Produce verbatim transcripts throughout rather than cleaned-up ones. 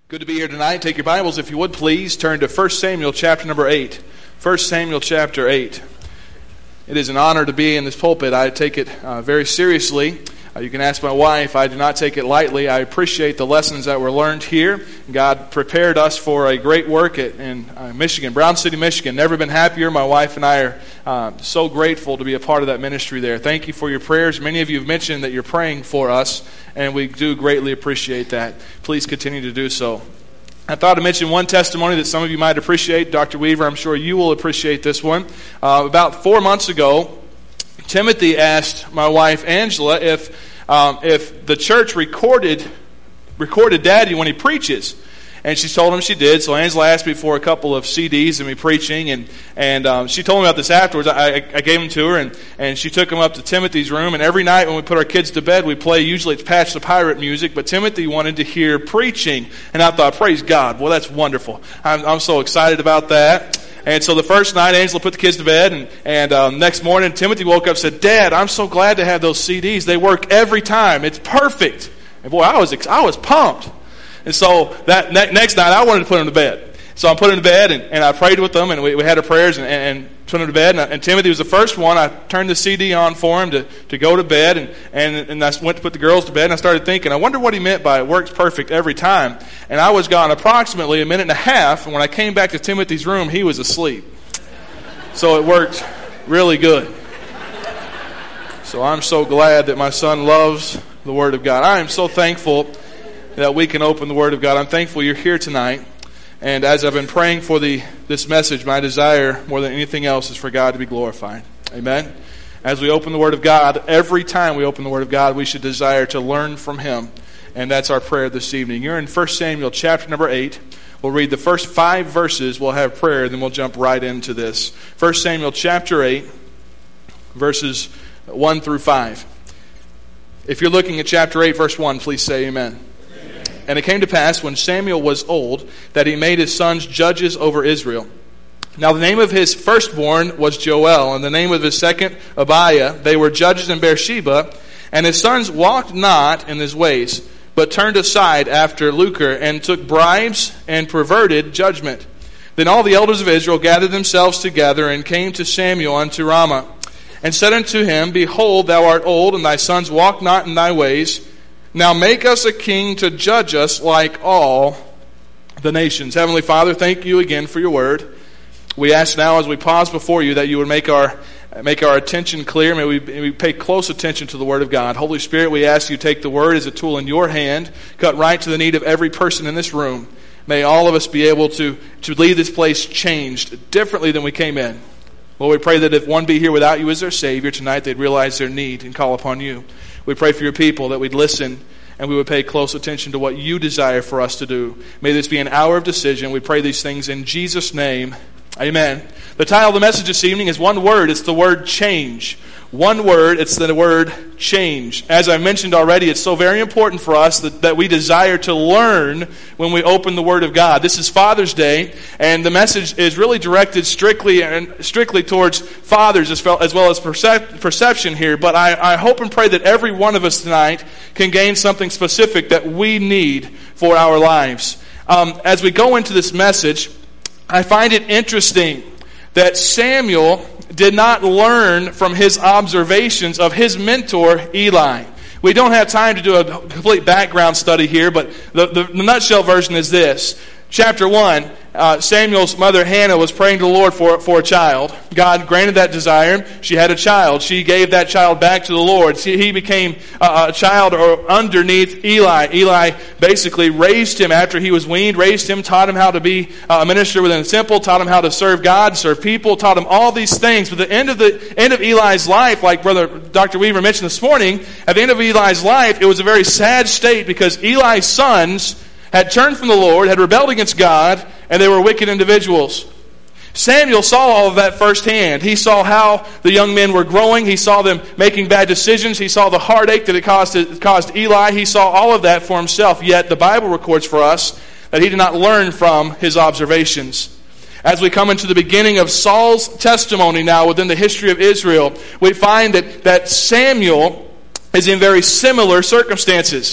Good to be here tonight. Take your Bibles, if you would, please. Turn to First Samuel chapter number eight. First Samuel chapter eight. It is an honor to be in this pulpit. I take it uh, very seriously. Uh, you can ask my wife. I do not take it lightly. I appreciate the lessons that were learned here. God prepared us for a great work at, in uh, Michigan, Brown City, Michigan. Never been happier. My wife and I are uh, so grateful to be a part of that ministry there. Thank you for your prayers. Many of you have mentioned that you're praying for us, and we do greatly appreciate that. Please continue to do so. I thought to mention one testimony that some of you might appreciate. Doctor Weaver, I'm sure you will appreciate this one. Uh, about four months ago, Timothy asked my wife Angela if um, if the church recorded recorded Daddy when he preaches, and she told him she did. So Angela asked me for a couple of C Ds of me preaching, and and um, she told me about this afterwards. I, I gave them to her, and, and she took them up to Timothy's room. And every night when we put our kids to bed, we play, usually it's Patch the Pirate music, but Timothy wanted to hear preaching. And I thought, praise God, well, that's wonderful. I'm, I'm so excited about that. And so the first night, Angela put the kids to bed, and, and um, next morning, Timothy woke up and said, Dad, I'm so glad to have those C Ds. They work every time. It's perfect. And boy, I was I was pumped. And so that ne- next night, I wanted to put them to bed. So I put them to bed, and, and I prayed with them, and we, we had our prayers, and, and, and put them to bed. And, I, and Timothy was the first one. I turned the C D on for him to, to go to bed, and, and, and I went to put the girls to bed, and I started thinking, I wonder what he meant by it works perfect every time. And I was gone approximately a minute and a half, and when I came back to Timothy's room, he was asleep. So it worked really good. So I'm so glad that my son loves the Word of God. I am so thankful that we can open the Word of God. I'm thankful you're here tonight. And as I've been praying for the this message, my desire more than anything else is for God to be glorified. Amen? As we open the Word of God, every time we open the Word of God, we should desire to learn from Him. And that's our prayer this evening. You're in First Samuel chapter number eight. We'll read the first five verses. We'll have prayer, then we'll jump right into this. First Samuel chapter eight, verses one through five. If you're looking at chapter eight, verse one, please say amen. And it came to pass, when Samuel was old, that he made his sons judges over Israel. Now the name of his firstborn was Joel, and the name of his second, Abiah. They were judges in Beersheba. And his sons walked not in his ways, but turned aside after lucre, and took bribes, and perverted judgment. Then all the elders of Israel gathered themselves together, and came to Samuel unto Ramah, and said unto him, Behold, thou art old, and thy sons walk not in thy ways. Now make us a king to judge us like all the nations. Heavenly Father, thank you again for your word. We ask now as we pause before you that you would make our make our attention clear. May we, may we pay close attention to the word of God. Holy Spirit, we ask you to take the word as a tool in your hand, cut right to the need of every person in this room. May all of us be able to, to leave this place changed differently than we came in. Lord, we pray that if one be here without you as their Savior tonight, they'd realize their need and call upon you. We pray for your people that we'd listen and we would pay close attention to what you desire for us to do. May this be an hour of decision. We pray these things in Jesus' name. Amen. The title of the message this evening is one word. It's the word change. One word, it's the word change. As I mentioned already, it's so very important for us that, that we desire to learn when we open the Word of God. This is Father's Day, and the message is really directed strictly and strictly towards fathers as well as, well as percep- perception here. But I, I hope and pray that every one of us tonight can gain something specific that we need for our lives. Um, as we go into this message, I find it interesting that Samuel did not learn from his observations of his mentor, Eli. We don't have time to do a complete background study here, but the, the, the nutshell version is this. Chapter one, uh, Samuel's mother Hannah was praying to the Lord for, for a child. God granted that desire. She had a child. She gave that child back to the Lord. She, he became uh, a child or underneath Eli. Eli basically raised him after he was weaned, raised him, taught him how to be a minister within the temple, taught him how to serve God, serve people, taught him all these things. But at the end of the end of Eli's life, like Brother Doctor Weaver mentioned this morning, at the end of Eli's life, it was a very sad state because Eli's sons had turned from the Lord, had rebelled against God, and they were wicked individuals. Samuel saw all of that firsthand. He saw how the young men were growing. He saw them making bad decisions. He saw the heartache that it caused, it caused Eli. He saw all of that for himself. Yet the Bible records for us that he did not learn from his observations. As we come into the beginning of Saul's testimony now within the history of Israel, we find that, that Samuel is in very similar circumstances.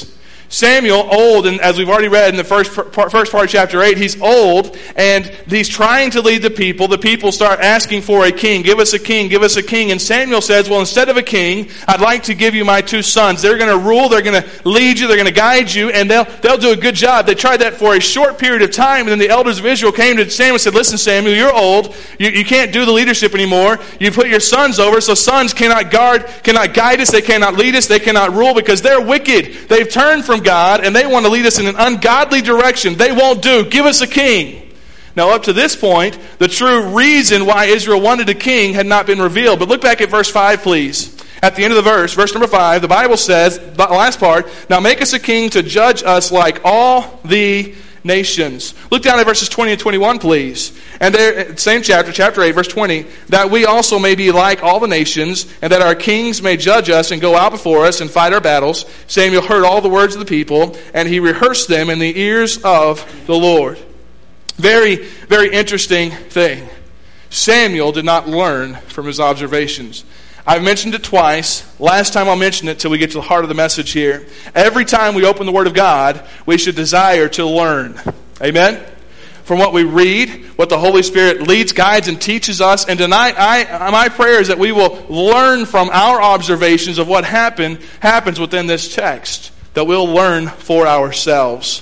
Samuel, old, and as we've already read in the first part, first part of chapter eight, he's old, and he's trying to lead the people. The people start asking for a king. Give us a king, give us a king. And Samuel says, well, instead of a king, I'd like to give you my two sons. They're going to rule, they're going to lead you, they're going to guide you, and they'll, they'll do a good job. They tried that for a short period of time, and then the elders of Israel came to Samuel and said, listen, Samuel, you're old. You, you can't do the leadership anymore. You put your sons over, so sons cannot guard, cannot guide us, they cannot lead us, they cannot rule, because they're wicked. They've turned from God, and they want to lead us in an ungodly direction. They won't do. Give us a king. Now, up to this point, the true reason why Israel wanted a king had not been revealed. But look back at verse five, please. At the end of the verse, verse number five, the Bible says, the last part, now make us a king to judge us like all the nations. Look down at verses twenty and twenty-one, please. And there, same chapter, chapter eight, verse twenty, that we also may be like all the nations, and that our kings may judge us and go out before us and fight our battles. Samuel heard all the words of the people, and he rehearsed them in the ears of the Lord. Very, very interesting thing. Samuel did not learn from his observations. I've mentioned it twice. Last time I'll mention it till we get to the heart of the message here. Every time we open the Word of God, we should desire to learn. Amen? From what we read, what the Holy Spirit leads, guides, and teaches us. And tonight, I, my prayer is that we will learn from our observations of what happen, happens within this text. That we'll learn for ourselves.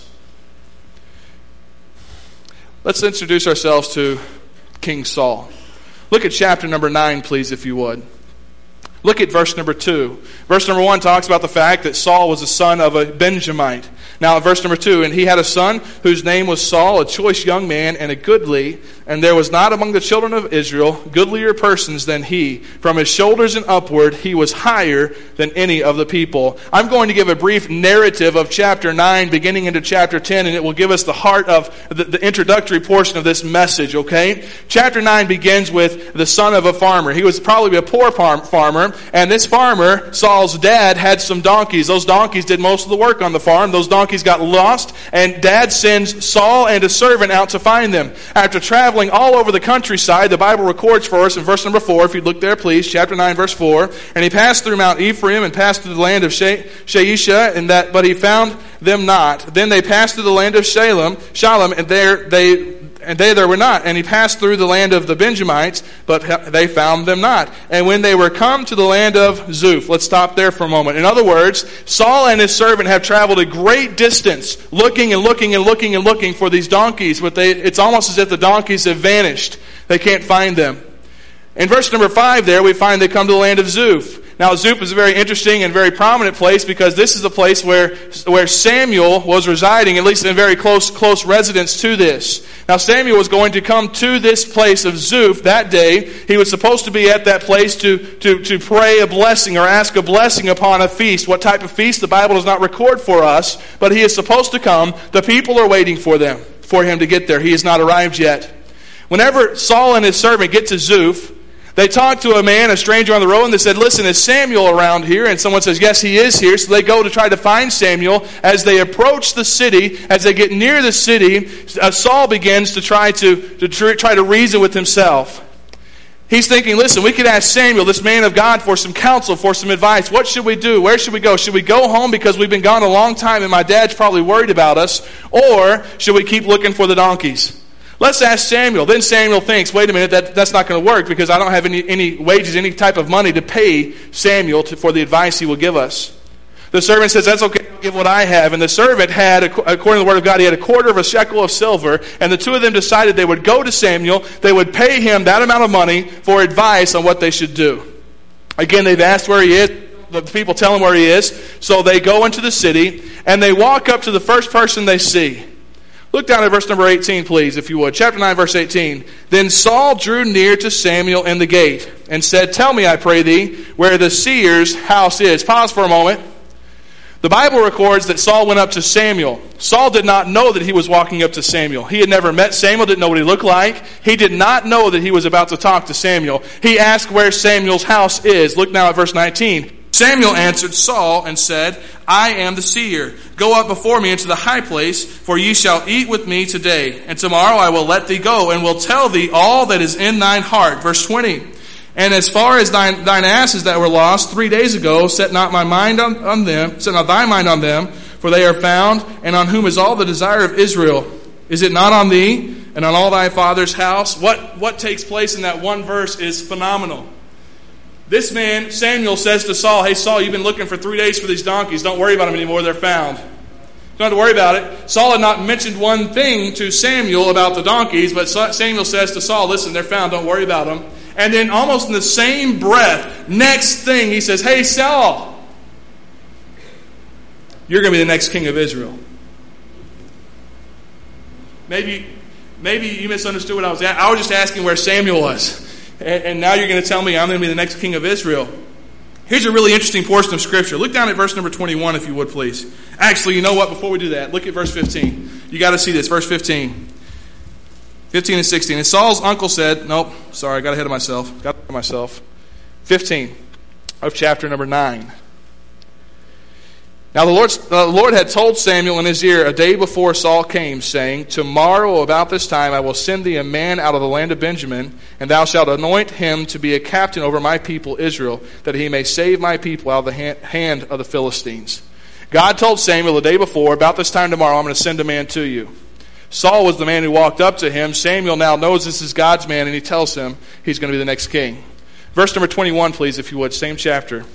Let's introduce ourselves to King Saul. Look at chapter number nine, please, if you would. Look at verse number two. Verse number one talks about the fact that Saul was the son of a Benjamite. Now, in verse number two, and he had a son whose name was Saul, a choice young man and a goodly, and there was not among the children of Israel goodlier persons than he. From his shoulders and upward, he was higher than any of the people. I'm going to give a brief narrative of chapter nine, beginning into chapter ten, and it will give us the heart of the, the introductory portion of this message, okay? Chapter nine begins with the son of a farmer. He was probably a poor farmer, and this farmer, Saul's dad, had some donkeys. Those donkeys did most of the work on the farm. Those donkeys got lost, and dad sends Saul and a servant out to find them. After traveling all over the countryside, the Bible records for us in verse number four, if you'd look there please, chapter nine, verse four, and he passed through Mount Ephraim and passed through the land of She- Sheisha, and that, but he found them not. Then they passed through the land of Shalem, Shalem, and there they And they there were not. And he passed through the land of the Benjamites, but they found them not. And when they were come to the land of Zuph, let's stop there for a moment. In other words, Saul and his servant have traveled a great distance, looking and looking and looking and looking for these donkeys, but they, it's almost as if the donkeys have vanished. They can't find them. In verse number five there, we find they come to the land of Zuph. Now, Zuph is a very interesting and very prominent place because this is the place where, where Samuel was residing, at least in very close, close residence to this. Now, Samuel was going to come to this place of Zuph that day. He was supposed to be at that place to, to, to pray a blessing or ask a blessing upon a feast. What type of feast? The Bible does not record for us, but he is supposed to come. The people are waiting for them, for him to get there. He has not arrived yet. Whenever Saul and his servant get to Zuph, they talked to a man, a stranger on the road, and they said, listen, is Samuel around here? And someone says, yes, he is here. So they go to try to find Samuel. As they approach the city, as they get near the city, uh, Saul begins to try to, to tr- try to reason with himself. He's thinking, listen, we could ask Samuel, this man of God, for some counsel, for some advice. What should we do? Where should we go? Should we go home because we've been gone a long time and my dad's probably worried about us? Or should we keep looking for the donkeys? Let's ask Samuel. Then Samuel thinks, wait a minute, that, that's not going to work because I don't have any, any wages, any type of money to pay Samuel to, for the advice he will give us. The servant says, that's okay, I'll give what I have. And the servant had, according to the word of God, he had a quarter of a shekel of silver. And the two of them decided they would go to Samuel. They would pay him that amount of money for advice on what they should do. Again, they've asked where he is. The people tell him where he is. So they go into the city and they walk up to the first person they see. Look down at verse number eighteen, please, if you would. Chapter nine, verse eighteen. Then Saul drew near to Samuel in the gate and said, tell me, I pray thee, where the seer's house is. Pause for a moment. The Bible records that Saul went up to Samuel. Saul did not know that he was walking up to Samuel. He had never met Samuel, didn't know what he looked like. He did not know that he was about to talk to Samuel. He asked where Samuel's house is. Look now at verse nineteen. Samuel answered Saul and said, I am the seer. Go up before me into the high place, for ye shall eat with me today. And tomorrow I will let thee go, and will tell thee all that is in thine heart. Verse twenty. And as far as thine, thine asses that were lost three days ago, set not my mind on, on them, set not thy mind on them, for they are found, and on whom is all the desire of Israel. Is it not on thee, and on all thy father's house? What, what takes place in that one verse is phenomenal. This man, Samuel, says to Saul, hey, Saul, you've been looking for three days for these donkeys. Don't worry about them anymore. They're found. Don't have to worry about it. Saul had not mentioned one thing to Samuel about the donkeys, but Samuel says to Saul, listen, they're found. Don't worry about them. And then almost in the same breath, next thing, he says, hey, Saul, you're going to be the next king of Israel. Maybe, maybe you misunderstood what I was at. I was just asking where Samuel was. And, and now you're going to tell me I'm going to be the next king of Israel. Here's a really interesting portion of Scripture. Look down at verse number twenty-one, if you would, please. Actually, you know what? Before we do that, look at verse fifteen. You got to see this. Verse fifteen. fifteen and sixteen. And Saul's uncle said, nope, sorry, I got ahead of myself. Got ahead of myself. fifteen of chapter number nine. Now the Lord, the Lord had told Samuel in his ear a day before Saul came, saying, tomorrow about this time I will send thee a man out of the land of Benjamin, and thou shalt anoint him to be a captain over my people Israel, that he may save my people out of the hand of the Philistines. God told Samuel the day before, about this time tomorrow I'm going to send a man to you. Saul was the man who walked up to him. Samuel now knows this is God's man, and he tells him he's going to be the next king. Verse number twenty-one, please, if you would, same chapter.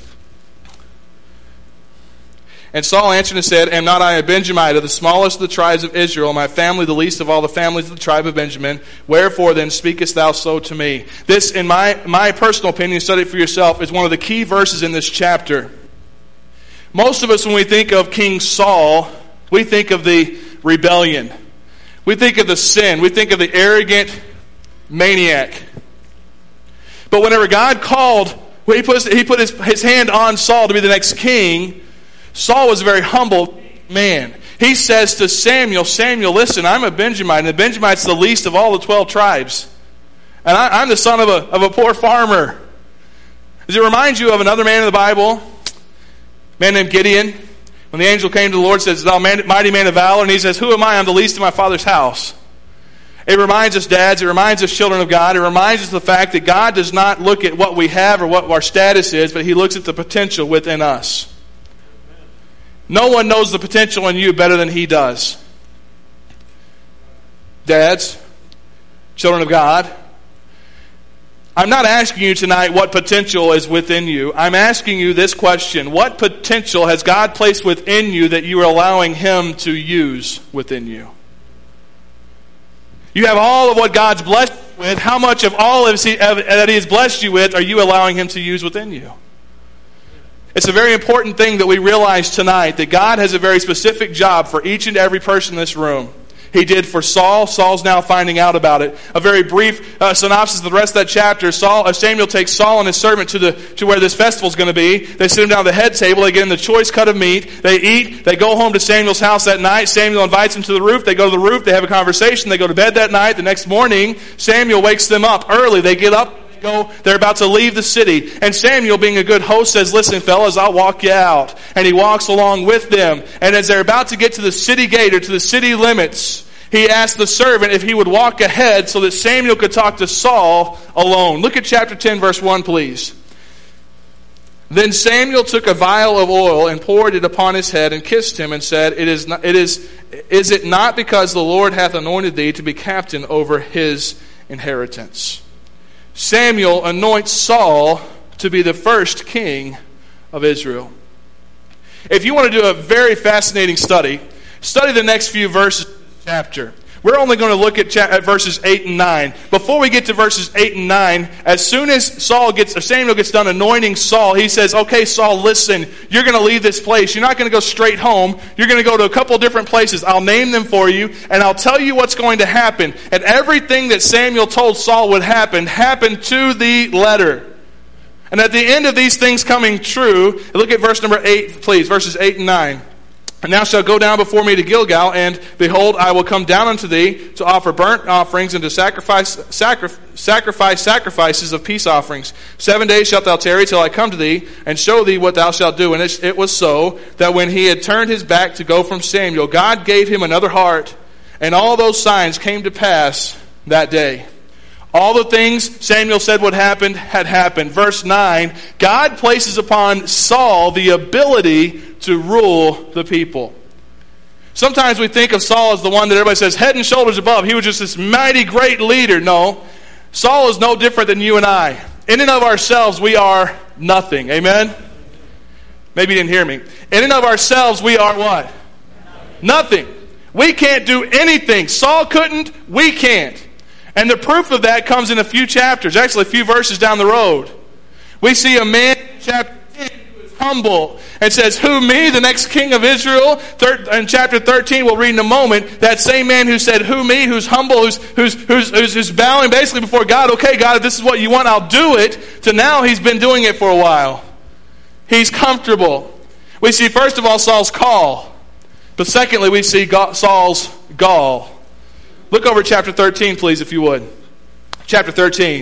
And Saul answered and said, am not I a Benjamite of the smallest of the tribes of Israel, my family the least of all the families of the tribe of Benjamin? Wherefore then speakest thou so to me? This, in my, my personal opinion, study it for yourself, is one of the key verses in this chapter. Most of us, when we think of King Saul, we think of the rebellion. We think of the sin. We think of the arrogant maniac. But whenever God called, when he put, he put his, his hand on Saul to be the next king, Saul was a very humble man. He says to Samuel, Samuel, listen, I'm a Benjamite, and the Benjamite's the least of all the twelve tribes. And I, I'm the son of a, of a poor farmer. Does it remind you of another man in the Bible? A man named Gideon. When the angel came to the Lord, says, thou mighty man of valor, and he says, who am I? I'm the least in my father's house. It reminds us, dads, it reminds us, children of God, it reminds us of the fact that God does not look at what we have or what our status is, but he looks at the potential within us. No one knows the potential in you better than he does. Dads, children of God, I'm not asking you tonight what potential is within you. I'm asking you this question. What potential has God placed within you that you are allowing him to use within you? You have all of what God's blessed you with. How much of all of he, that he has blessed you with are you allowing him to use within you? It's a very important thing that we realize tonight, that God has a very specific job for each and every person in this room. He did for Saul. Saul's now finding out about it. A very brief uh, synopsis of the rest of that chapter. Saul, uh, Samuel takes Saul and his servant to the to where this festival is going to be. They sit him down at the head table. They get him the choice cut of meat. They eat. They go home to Samuel's house that night. Samuel invites them to the roof. They go to the roof. They have a conversation. They go to bed that night. The next morning, Samuel wakes them up early. They get up. Go, they're about to leave the city. And Samuel, being a good host, says, listen, fellas, I'll walk you out. And he walks along with them. And as they're about to get to the city gate or to the city limits, he asked the servant if he would walk ahead so that Samuel could talk to Saul alone. Look at chapter ten, verse one, please. Then Samuel took a vial of oil and poured it upon his head and kissed him and said, It is not, it is, is it not because the Lord hath anointed thee to be captain over his inheritance? Samuel anoints Saul to be the first king of Israel. If you want to do a very fascinating study, study the next few verses of the chapter. We're only going to look at, cha- at verses eight and nine. Before we get to verses eight and nine, as soon as Saul gets, or Samuel gets done anointing Saul, he says, okay, Saul, listen, you're going to leave this place. You're not going to go straight home. You're going to go to a couple different places. I'll name them for you, and I'll tell you what's going to happen. And everything that Samuel told Saul would happen, happened to the letter. And at the end of these things coming true, look at verse number eight, please, verses eight and nine. And thou shalt go down before me to Gilgal, and behold, I will come down unto thee to offer burnt offerings and to sacrifice sacri- sacrifice sacrifices of peace offerings. Seven days shalt thou tarry till I come to thee, and show thee what thou shalt do. And it, it was so, that when he had turned his back to go from Samuel, God gave him another heart, and all those signs came to pass that day. All the things Samuel said would happen had happened. Verse nine, God places upon Saul the ability to rule the people. Sometimes we think of Saul as the one that everybody says head and shoulders above. He was just this mighty great leader. No, Saul is no different than you and I. In and of ourselves, we are nothing. Amen? Maybe you didn't hear me. In and of ourselves, we are what? Nothing. We can't do anything. Saul couldn't, we can't. And the proof of that comes in a few chapters, actually a few verses down the road. We see a man in chapter ten who is humble and says, who, me, the next king of Israel? In chapter thirteen, we'll read in a moment, that same man who said, who, me, who's humble, who's, who's, who's, who's, who's bowing basically before God, okay, God, if this is what you want, I'll do it. To now he's been doing it for a while. He's comfortable. We see, first of all, Saul's call. But secondly, we see Saul's gall. Look over chapter thirteen, please, if you would. Chapter thirteen.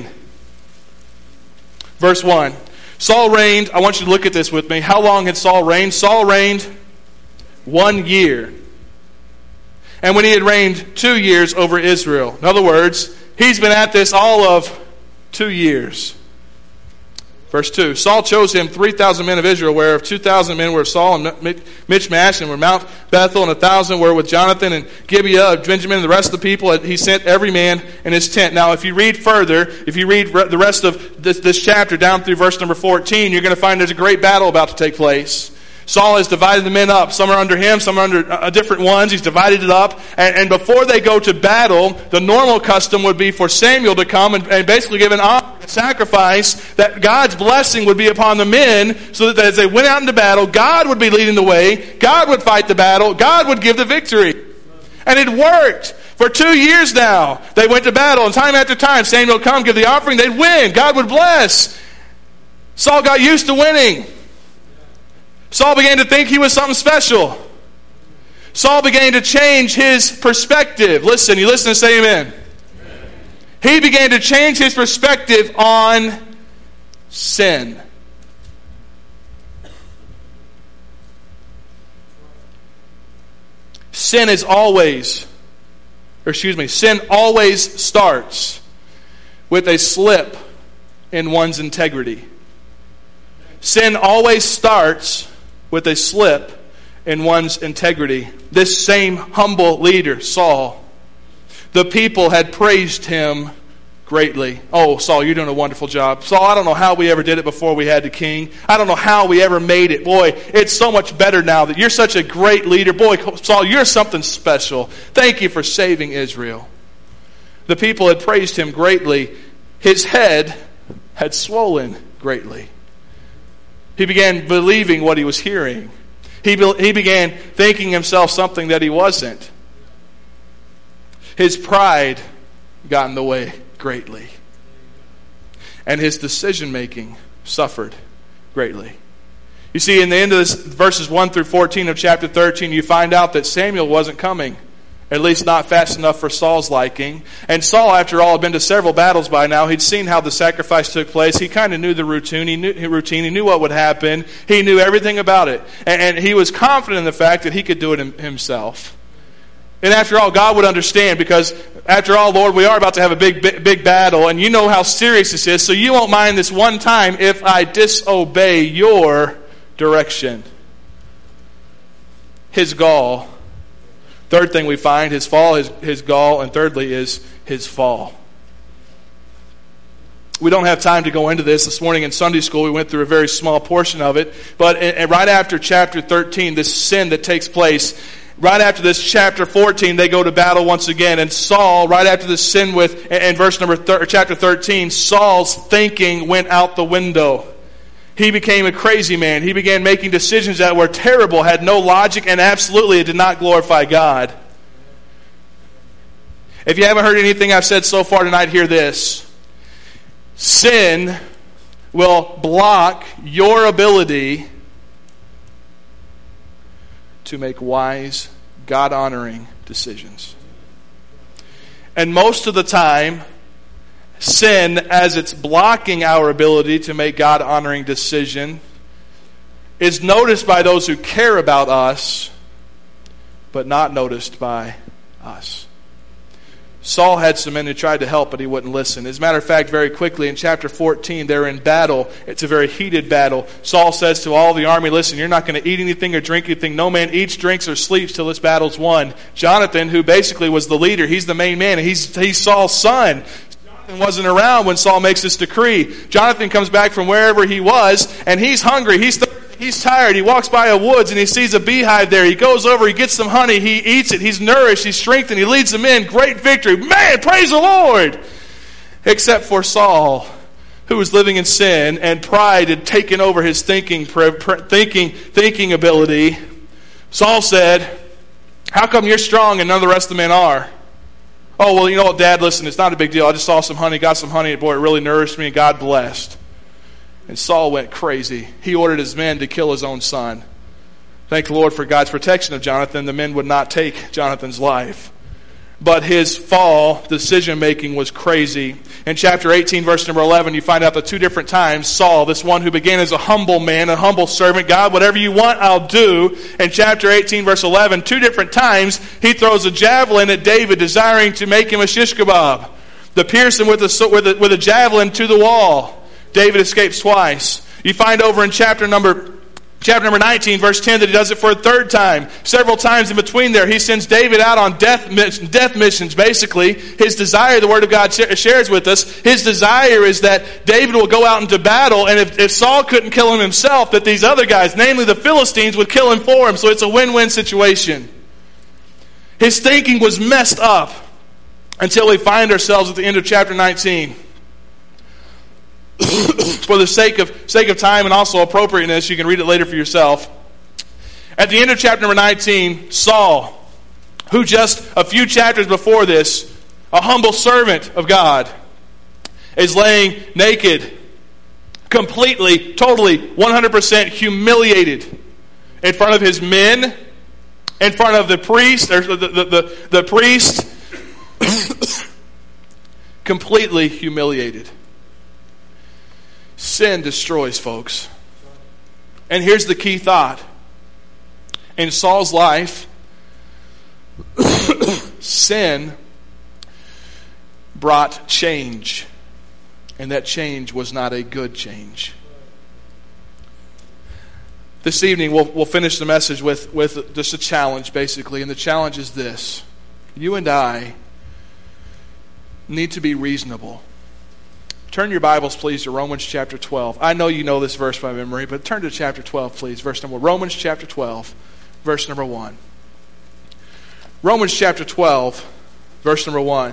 Verse one. Saul reigned. I want you to look at this with me. How long had Saul reigned? Saul reigned one year. And when he had reigned two years over Israel. In other words, he's been at this all of two years. Verse two, Saul chose him three thousand men of Israel, whereof two thousand men were of Saul and Michmash, and were Mount Bethel, and a thousand were with Jonathan and Gibeah of Benjamin, and the rest of the people. He sent every man in his tent. Now, if you read further, if you read the rest of this, this chapter down through verse number fourteen, you're going to find there's a great battle about to take place. Saul has divided the men up. Some are under him, some are under uh, different ones. He's divided it up. And, and before they go to battle, the normal custom would be for Samuel to come and, and basically give an offering, a sacrifice, that God's blessing would be upon the men, so that as they went out into battle, God would be leading the way, God would fight the battle, God would give the victory. And it worked. For two years now, they went to battle, and time after time, Samuel would come, give the offering, they'd win. God would bless. Saul got used to winning. Saul began to think he was something special. Saul began to change his perspective. Listen, you listen and say amen. Amen. He began to change his perspective on sin. Sin is always, or excuse me, sin always starts with a slip in one's integrity. Sin always starts with a slip in one's integrity. This same humble leader, Saul, the people had praised him greatly. Oh, Saul, you're doing a wonderful job. Saul, I don't know how we ever did it before we had the king. I don't know how we ever made it. Boy, it's so much better now that you're such a great leader. Boy, Saul, you're something special. Thank you for saving Israel. The people had praised him greatly. His head had swollen greatly. He began believing what he was hearing. He, be, he began thinking himself something that he wasn't. His pride got in the way greatly. And his decision-making suffered greatly. You see, in the end of this, verses one through fourteen of chapter thirteen, you find out that Samuel wasn't coming. At least not fast enough for Saul's liking. And Saul, after all, had been to several battles by now. He'd seen how the sacrifice took place. He kind of knew the routine. He knew, routine. He knew what would happen. He knew everything about it. And, and he was confident in the fact that he could do it himself. And after all, God would understand, because after all, Lord, we are about to have a big, big, big battle, and you know how serious this is, so you won't mind this one time if I disobey your direction. His gall. Third thing we find, his fall, his, his gall, and thirdly is his fall. We don't have time to go into this. This morning in Sunday school, we went through a very small portion of it. But right after chapter thirteen, this sin that takes place, right after this chapter fourteen, they go to battle once again. And Saul, right after this sin with, in verse number thir- chapter thirteen, Saul's thinking went out the window. He became a crazy man. He began making decisions that were terrible, had no logic, and absolutely it did not glorify God. If you haven't heard anything I've said so far tonight, hear this. Sin will block your ability to make wise, God-honoring decisions. And most of the time, sin, as it's blocking our ability to make God-honoring decision, is noticed by those who care about us, but not noticed by us. Saul had some men who tried to help, but he wouldn't listen. As a matter of fact, very quickly in chapter fourteen, they're in battle. It's a very heated battle. Saul says to all the army, listen, you're not going to eat anything or drink anything. No man eats, drinks, or sleeps till this battle's won. Jonathan, who basically was the leader, he's the main man, and he's, he's Saul's son. Jonathan wasn't around when Saul makes this decree. Jonathan comes back from wherever he was, and he's hungry. He's thirsty. He's tired. He walks by a woods and he sees a beehive there. He goes over, he gets some honey, he eats it, he's nourished, he's strengthened, he leads them in. Great victory. Man, praise the Lord! Except for Saul, who was living in sin, and pride had taken over his thinking, thinking, thinking ability. Saul said, how come you're strong and none of the rest of the men are? Oh, well, you know what, Dad, listen, it's not a big deal. I just saw some honey, got some honey, and boy, it really nourished me, and God blessed. And Saul went crazy. He ordered his men to kill his own son. Thank the Lord for God's protection of Jonathan. The men would not take Jonathan's life. But his fall, decision-making was crazy. In chapter eighteen, verse number eleven, you find out that two different times, Saul, this one who began as a humble man, a humble servant, God, whatever you want, I'll do. In chapter eighteen, verse eleven, two different times, he throws a javelin at David, desiring to make him a shish kebab. To pierce him with a, with a, with a javelin to the wall. David escapes twice. You find over in chapter number chapter number nineteen, verse ten, that he does it for a third time. Several times in between there, he sends David out on death, death missions, basically. His desire, the Word of God shares with us, his desire is that David will go out into battle, and if, if Saul couldn't kill him himself, that these other guys, namely the Philistines, would kill him for him. So it's a win-win situation. His thinking was messed up until we find ourselves at the end of chapter nineteen. For the sake of sake of time and also appropriateness, you can read it later for yourself. At the end of chapter number nineteen, Saul, who just a few chapters before this, a humble servant of God, is laying naked, completely, totally, one hundred percent humiliated in front of his men, in front of the priest, or the, the, the, the priest, completely humiliated. Sin destroys, folks. And here's the key thought. In Saul's life, sin brought change. And that change was not a good change. This evening, we'll, we'll finish the message with, with just a challenge, basically. And the challenge is this. You and I need to be reasonable. Turn your Bibles, please, to Romans chapter twelve. I know you know this verse by memory, but turn to chapter twelve, please. Verse number Romans chapter twelve, verse number one. Romans chapter twelve, verse number one.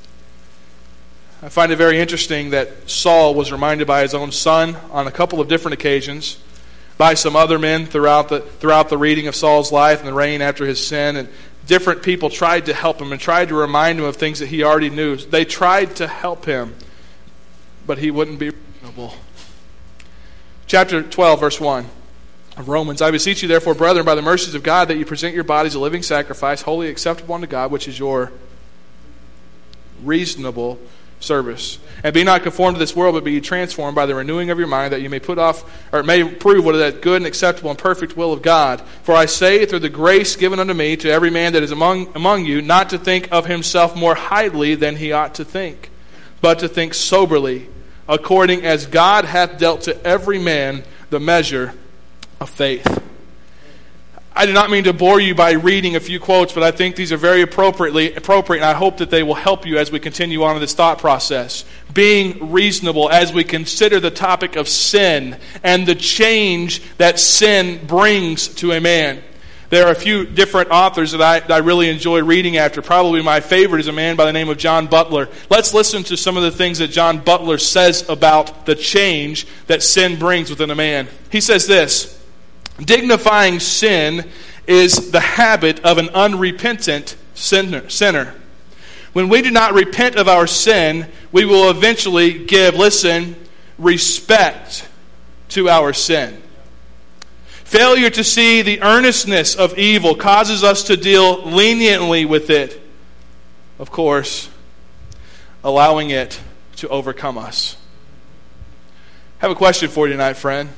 I find it very interesting that Saul was reminded by his own son on a couple of different occasions, by some other men throughout the throughout the reading of Saul's life and the reign after his sin, and different people tried to help him and tried to remind him of things that he already knew. They tried to help him, but he wouldn't be reasonable. Chapter twelve, verse one of Romans. I beseech you, therefore, brethren, by the mercies of God, that you present your bodies a living sacrifice, wholly acceptable unto God, which is your reasonable service. And be not conformed to this world, but be ye transformed by the renewing of your mind, that you may put off, or may prove what is that good and acceptable and perfect will of God. For I say, through the grace given unto me, to every man that is among among you, not to think of himself more highly than he ought to think, but to think soberly, according as God hath dealt to every man the measure of faith. I do not mean to bore you by reading a few quotes, but I think these are very appropriately appropriate, and I hope that they will help you as we continue on in this thought process. Being reasonable as we consider the topic of sin and the change that sin brings to a man. There are a few different authors that I, that I really enjoy reading after. Probably my favorite is a man by the name of John Butler. Let's listen to some of the things that John Butler says about the change that sin brings within a man. He says this: dignifying sin is the habit of an unrepentant sinner. sinner. When we do not repent of our sin, we will eventually give, listen, respect to our sin. Failure to see the earnestness of evil causes us to deal leniently with it, of course, allowing it to overcome us. I have a question for you tonight, friend.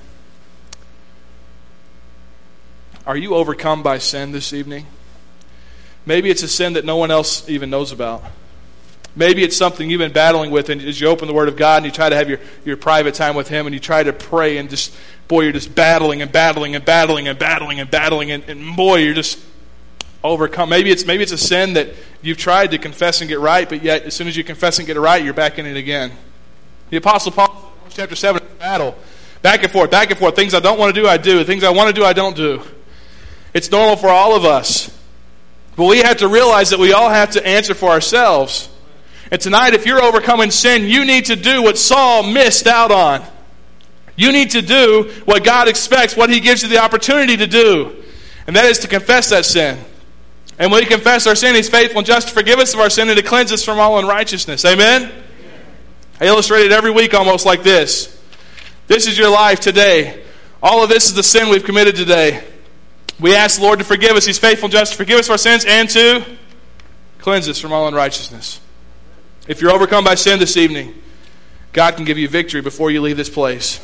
Are you overcome by sin this evening? Maybe it's a sin that no one else even knows about. Maybe it's something you've been battling with, and as you open the Word of God and you try to have your, your private time with Him and you try to pray and just, boy, you're just battling and battling and battling and battling and battling and, and boy, you're just overcome. Maybe it's maybe it's a sin that you've tried to confess and get right, but yet as soon as you confess and get it right, you're back in it again. The Apostle Paul, chapter seven, battle. Back and forth, back and forth. Things I don't want to do, I do. Things I want to do, I don't do. It's normal for all of us. But we have to realize that we all have to answer for ourselves. And tonight, if you're overcoming sin, you need to do what Saul missed out on. You need to do what God expects, what He gives you the opportunity to do. And that is to confess that sin. And when we confess our sin, He's faithful and just to forgive us of our sin and to cleanse us from all unrighteousness. Amen? Amen. I illustrate it every week almost like this. This is your life today. All of this is the sin we've committed today. We ask the Lord to forgive us. He's faithful and just to forgive us of our sins and to cleanse us from all unrighteousness. If you're overcome by sin this evening, God can give you victory before you leave this place.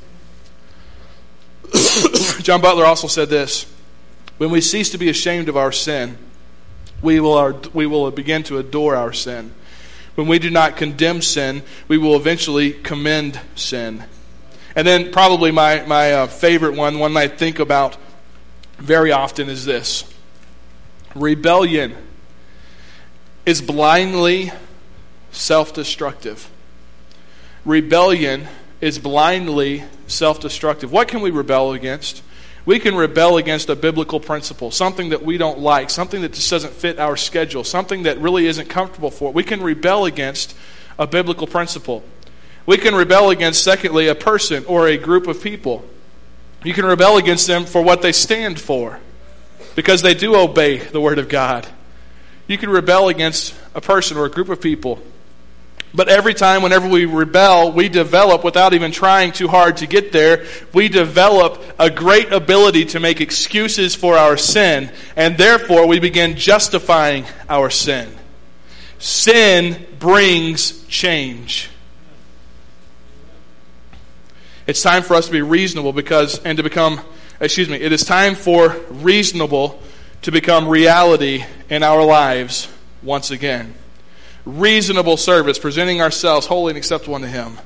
John Butler also said this: when we cease to be ashamed of our sin, we will, we will begin to adore our sin. When we do not condemn sin, we will eventually commend sin. And then probably my, my uh, favorite one, one I think about very often is this. Rebellion is blindly self-destructive. Rebellion is blindly self-destructive. What can we rebel against? We can rebel against a biblical principle, something that we don't like, something that just doesn't fit our schedule, something that really isn't comfortable for it. We can rebel against a biblical principle. We can rebel against, secondly, a person or a group of people. You can rebel against them for what they stand for, because they do obey the Word of God. You can rebel against a person or a group of people. But every time, whenever we rebel, we develop, without even trying too hard to get there, we develop a great ability to make excuses for our sin, and therefore we begin justifying our sin. Sin brings change. It's time for us to be reasonable because, and to become, excuse me, it is time for reasonable to become reality in our lives once again. Reasonable service, presenting ourselves holy and acceptable unto Him.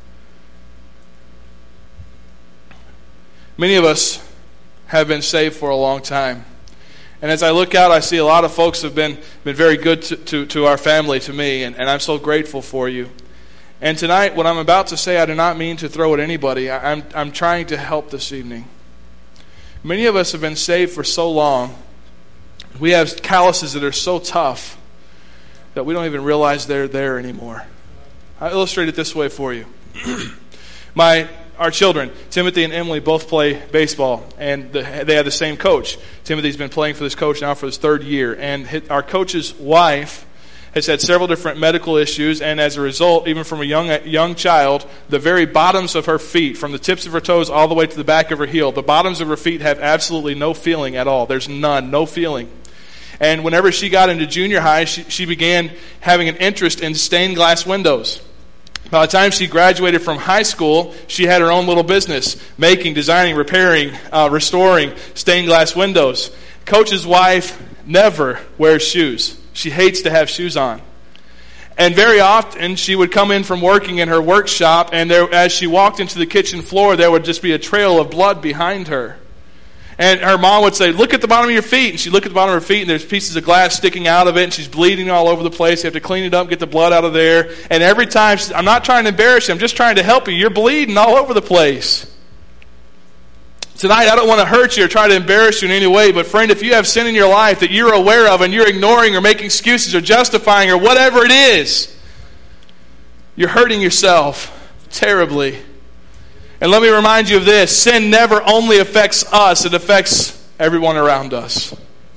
Many of us have been saved for a long time. And as I look out, I see a lot of folks have been, been very good to, to, to our family, to me, and, and I'm so grateful for you. And tonight, what I'm about to say, I do not mean to throw at anybody. I, I'm, I'm trying to help this evening. Many of us have been saved for so long. We have calluses that are so tough that we don't even realize they're there anymore. I'll illustrate it this way for you. My Our children, Timothy and Emily, both play baseball, and the, they have the same coach. Timothy's been playing for this coach now for his third year, and his, our coach's wife has had several different medical issues, and as a result, even from a young young child, the very bottoms of her feet, from the tips of her toes all the way to the back of her heel, the bottoms of her feet have absolutely no feeling at all. There's none, no feeling. And whenever she got into junior high, she, she began having an interest in stained glass windows. By the time she graduated from high school, she had her own little business, making, designing, repairing, uh, restoring stained glass windows. Coach's wife never wears shoes. She hates to have shoes on. And very often, she would come in from working in her workshop, and there, as she walked into the kitchen floor, there would just be a trail of blood behind her. And her mom would say, look at the bottom of your feet. And she'd look at the bottom of her feet, and there's pieces of glass sticking out of it, and she's bleeding all over the place. You have to clean it up, get the blood out of there. And every time, she says, I'm not trying to embarrass you. I'm just trying to help you. You're bleeding all over the place. Tonight, I don't want to hurt you or try to embarrass you in any way, but friend, if you have sin in your life that you're aware of and you're ignoring or making excuses or justifying or whatever it is, you're hurting yourself terribly. And let me remind you of this. Sin never only affects us, it affects everyone around us.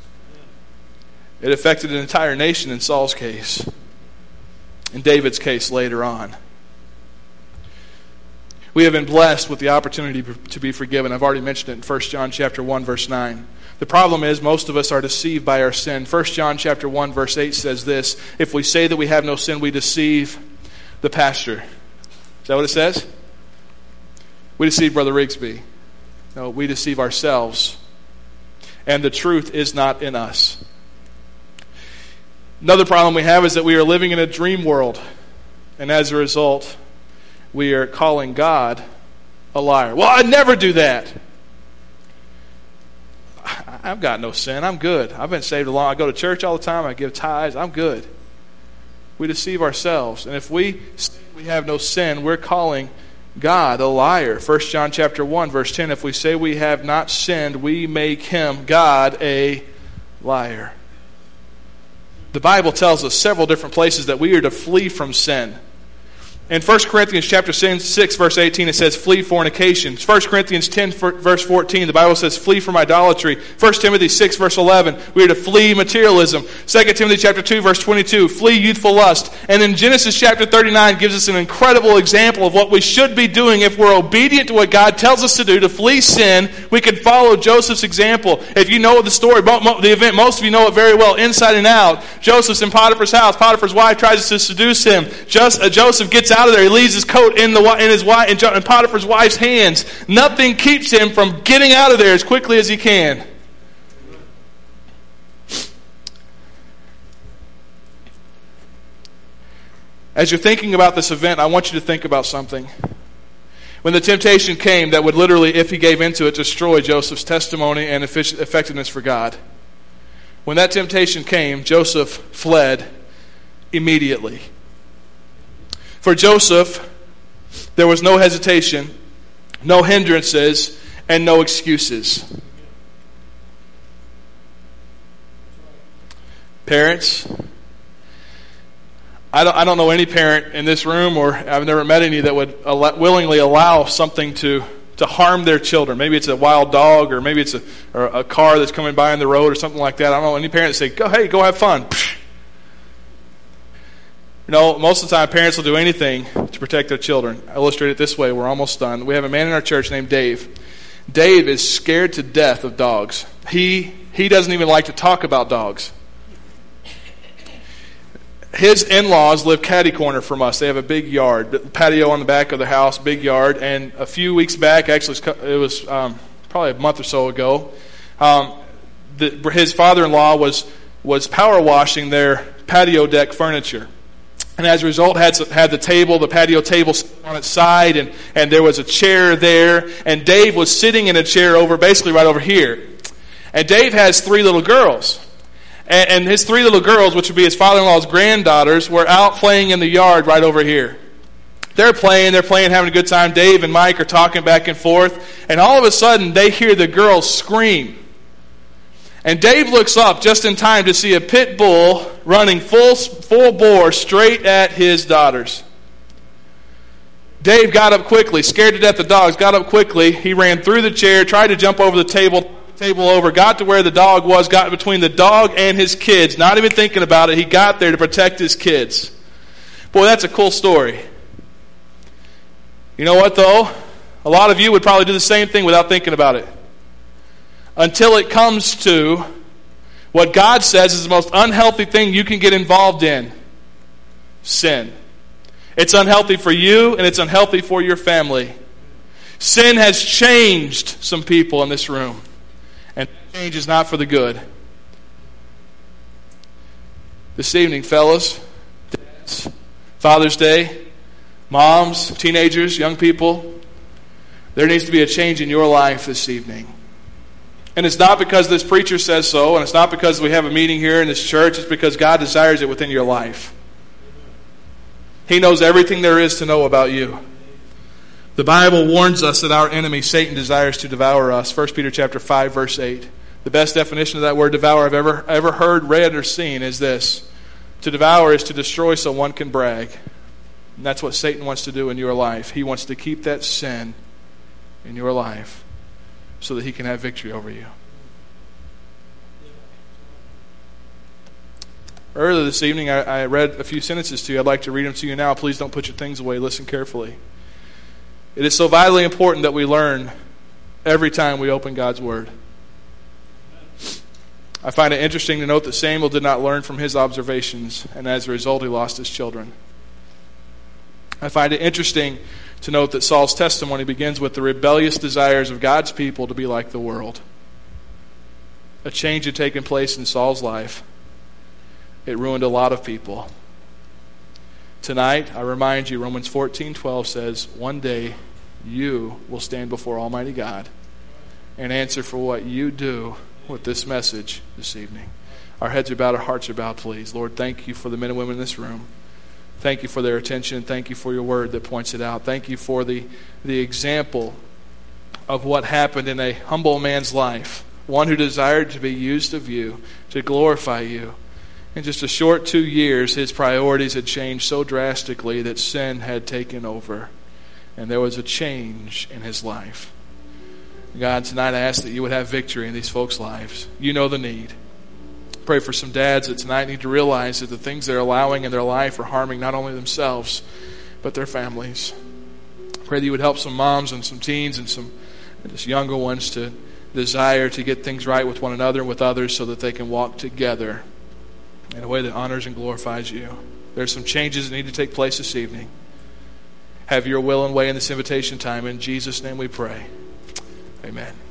It affected an entire nation in Saul's case. In David's case later on. We have been blessed with the opportunity to be forgiven. I've already mentioned it in First John chapter one, verse nine. The problem is most of us are deceived by our sin. First John chapter one, verse eight says this: if we say that we have no sin, we deceive the pastor. Is that what it says? We deceive Brother Rigsby. No, we deceive ourselves. And the truth is not in us. Another problem we have is that we are living in a dream world. And as a result, we are calling God a liar. Well, I'd never do that. I've got no sin. I'm good. I've been saved a long. I go to church all the time. I give tithes. I'm good. We deceive ourselves. And if we say we have no sin, we're calling God a liar. First John chapter one, verse ten, if we say we have not sinned, we make him, God, a liar. The Bible tells us several different places that we are to flee from sin. In First Corinthians chapter six, verse eighteen, it says, flee fornication. First Corinthians ten, verse fourteen, the Bible says, flee from idolatry. First Timothy six, verse eleven, we are to flee materialism. Second Timothy chapter two, verse twenty-two, flee youthful lust. And then Genesis chapter thirty-nine gives us an incredible example of what we should be doing if we're obedient to what God tells us to do, to flee sin. We can follow Joseph's example. If you know the story, the event, most of you know it very well, inside and out. Joseph's in Potiphar's house. Potiphar's wife tries to seduce him. Just, uh, Joseph gets out of there. He leaves his coat in the in his wife in Potiphar's wife's hands. Nothing keeps him from getting out of there as quickly as he can. As you're thinking about this event, I want you to think about something. When the temptation came that would literally, if he gave into it, destroy Joseph's testimony and effectiveness for God. When that temptation came, Joseph fled immediately. For Joseph, there was no hesitation, no hindrances, and no excuses. Parents, I don't, I don't know any parent in this room, or I've never met any that would allow, willingly allow something to, to harm their children. Maybe it's a wild dog, or maybe it's a, or a car that's coming by on the road or something like that. I don't know any parent that say, go, hey, go have fun. You know, most of the time parents will do anything to protect their children. I illustrate it this way. We're almost done. We have a man in our church named Dave. Dave is scared to death of dogs. He he doesn't even like to talk about dogs. His in-laws live catty corner from us. They have a big yard, patio on the back of the house, big yard. And a few weeks back, actually it was um, probably a month or so ago, um, the, his father-in-law was was power washing their patio deck furniture. And as a result, had had the table, the patio table on its side, and, and there was a chair there. And Dave was sitting in a chair over, basically right over here. And Dave has three little girls. And, and his three little girls, which would be his father-in-law's granddaughters, were out playing in the yard right over here. They're playing, they're playing, having a good time. Dave and Mike are talking back and forth. And all of a sudden, they hear the girls scream. And Dave looks up just in time to see a pit bull running full full bore straight at his daughters. Dave got up quickly, scared to death of dogs, got up quickly. He ran through the chair, tried to jump over the table, table over, got to where the dog was, got between the dog and his kids, not even thinking about it. He got there to protect his kids. Boy, that's a cool story. You know what, though? A lot of you would probably do the same thing without thinking about it. Until it comes to what God says is the most unhealthy thing you can get involved in. Sin. It's unhealthy for you, and it's unhealthy for your family. Sin has changed some people in this room. And change is not for the good. This evening, fellas, dads, Father's Day, moms, teenagers, young people, there needs to be a change in your life this evening. And it's not because this preacher says so, and it's not because we have a meeting here in this church. It's because God desires it within your life. He knows everything there is to know about you. The Bible warns us that our enemy, Satan, desires to devour us. First Peter chapter five, verse eight. The best definition of that word devour I've ever, ever heard, read, or seen is this. To devour is to destroy so one can brag. And that's what Satan wants to do in your life. He wants to keep that sin in your life so that he can have victory over you. Earlier this evening, I, I read a few sentences to you. I'd like to read them to you now. Please don't put your things away. Listen carefully. It is so vitally important that we learn every time we open God's Word. I find it interesting to note that Samuel did not learn from his observations, and as a result, he lost his children. I find it interesting to note that Saul's testimony begins with the rebellious desires of God's people to be like the world. A change had taken place in Saul's life. It ruined a lot of people. Tonight, I remind you, Romans fourteen twelve says, one day you will stand before Almighty God and answer for what you do with this message this evening. Our heads are bowed, our hearts are bowed, please. Lord, thank you for the men and women in this room. Thank you for their attention. Thank you for your word that points it out. Thank you for the, the example of what happened in a humble man's life, one who desired to be used of you, to glorify you. In just a short two years, his priorities had changed so drastically that sin had taken over, and there was a change in his life. God, tonight I ask that you would have victory in these folks' lives. You know the need. Pray for some dads that tonight need to realize that the things they're allowing in their life are harming not only themselves, but their families. Pray that you would help some moms and some teens and some just younger ones to desire to get things right with one another and with others so that they can walk together in a way that honors and glorifies you. There's some changes that need to take place this evening. Have your will and way in this invitation time. In Jesus' name we pray. Amen.